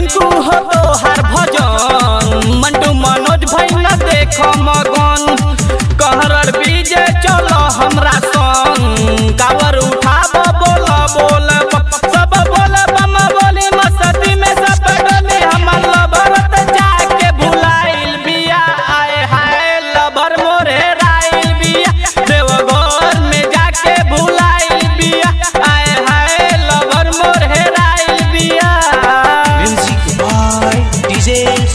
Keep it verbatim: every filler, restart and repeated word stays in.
रिंकू हो तोहार भजन मंटू मनोज भैया देखो मगन कहरर बीजे चलो हमरा संग कावर उठाब बोल बोल सब बोल बम बोली मस्ती में सब डोली हमर लभरत जाके भुलाइल बिया आए हाय लभर मोरे राइल बिया देवघर में जाके भुलाइल बिया आए हाय लभर मोरे राइल बिया म्यूजिक बाय डीजे